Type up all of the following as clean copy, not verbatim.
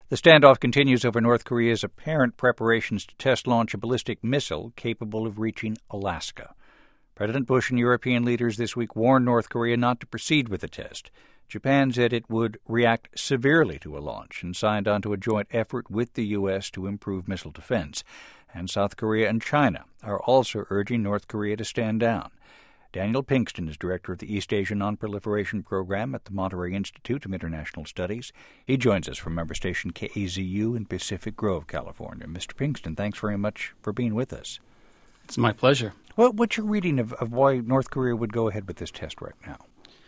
The standoff continues over North Korea's apparent preparations to test-launch a ballistic missile capable of reaching Alaska. President Bush and European leaders this week warned North Korea not to proceed with the test. Japan said it would react severely to a launch and signed on to a joint effort with the U.S. to improve missile defense. And South Korea and China are also urging North Korea to stand down. Daniel Pinkston is director of the East Asia Nonproliferation Program at the Monterey Institute of International Studies. He joins us from member station KAZU in Pacific Grove, California. Mr. Pinkston, thanks very much for being with us. It's my pleasure. Well, what's your reading of why North Korea would go ahead with this test right now?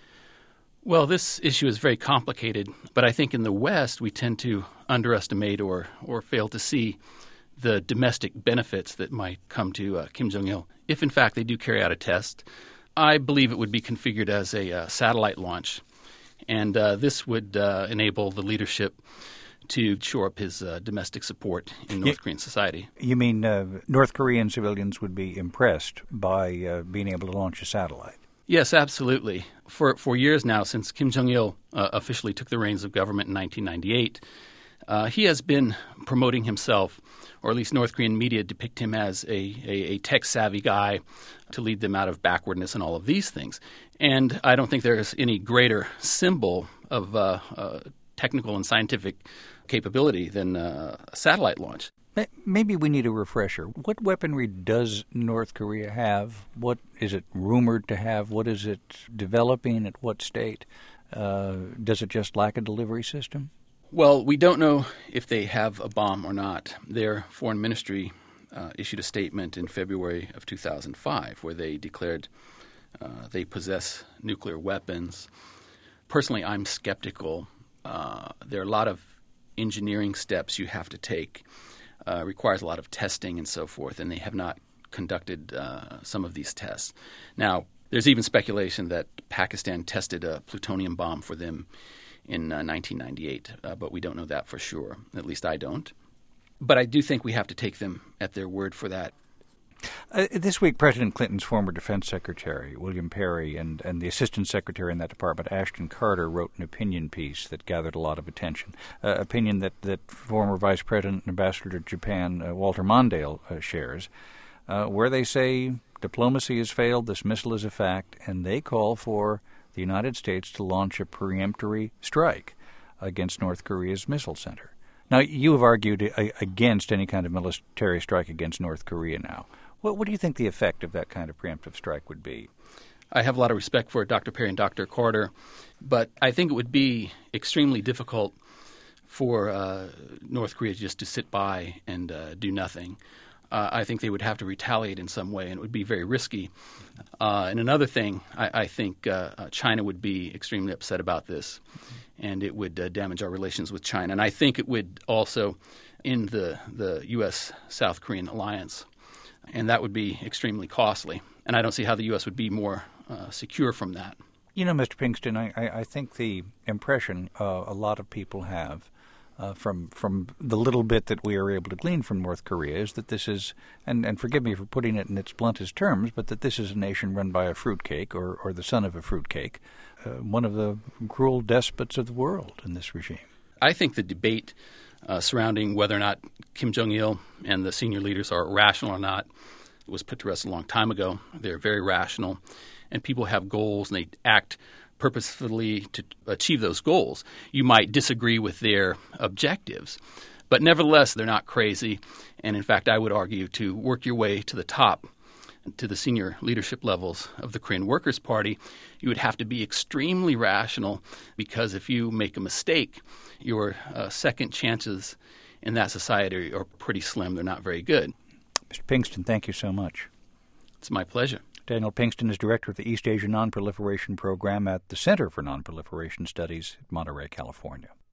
Well, this issue is very complicated, but I think in the West we tend to underestimate or fail to see the domestic benefits that might come to Kim Jong-il if, in fact, they do carry out a test. I believe it would be configured as a satellite launch, and this would enable the leadership to shore up his domestic support in North Korean society. You mean North Korean civilians would be impressed by being able to launch a satellite? Yes, absolutely. For years now, since Kim Jong-il officially took the reins of government in 1998, he has been promoting himself, or at least North Korean media depict him as a tech-savvy guy to lead them out of backwardness and all of these things. And I don't think there's any greater symbol of technical and scientific capability than a satellite launch. Maybe we need a refresher. What weaponry does North Korea have? What is it rumored to have? What is it developing? At what state? Does it just lack a delivery system? Well, we don't know if they have a bomb or not. Their foreign ministry issued a statement in February of 2005 where they declared they possess nuclear weapons. Personally, I'm skeptical. There are a lot of engineering steps you have to take. Requires a lot of testing and so forth, and they have not conducted some of these tests. Now, there's even speculation that Pakistan tested a plutonium bomb for them in 1998, but we don't know that for sure. At least I don't. But I do think we have to take them at their word for that. This week, President Clinton's former Defense Secretary, William Perry, and the Assistant Secretary in that department, Ashton Carter, wrote an opinion piece that gathered a lot of attention. Opinion that former Vice President and Ambassador to Japan, Walter Mondale, shares, where they say diplomacy has failed, this missile is a fact, and they call for the United States to launch a peremptory strike against North Korea's missile center. Now, you have argued against any kind of military strike against North Korea now. What do you think the effect of that kind of preemptive strike would be? I have a lot of respect for Dr. Perry and Dr. Carter, but I think it would be extremely difficult for North Korea just to sit by and do nothing. I think they would have to retaliate in some way, and it would be very risky. And another thing, I think China would be extremely upset about this, and it would damage our relations with China. And I think it would also end the U.S.-South Korean alliance, and that would be extremely costly. And I don't see how the U.S. would be more secure from that. You know, Mr. Pinkston, I think the impression a lot of people have from the little bit that we are able to glean from North Korea is that this is, and forgive me for putting it in its bluntest terms, but that this is a nation run by a fruitcake or the son of a fruitcake, one of the cruel despots of the world in this regime. I think the debate surrounding whether or not Kim Jong-il and the senior leaders are rational or not was put to rest a long time ago. They're very rational, and people have goals, and they act purposefully to achieve those goals. You might disagree with their objectives, but nevertheless, they're not crazy. And in fact, I would argue to work your way to the top, to the senior leadership levels of the Korean Workers' Party, you would have to be extremely rational, because if you make a mistake, your second chances in that society are pretty slim. They're not very good. Mr. Pinkston, thank you so much. It's my pleasure. Daniel Pinkston is director of the East Asia Nonproliferation Program at the Center for Nonproliferation Studies at Monterey, California.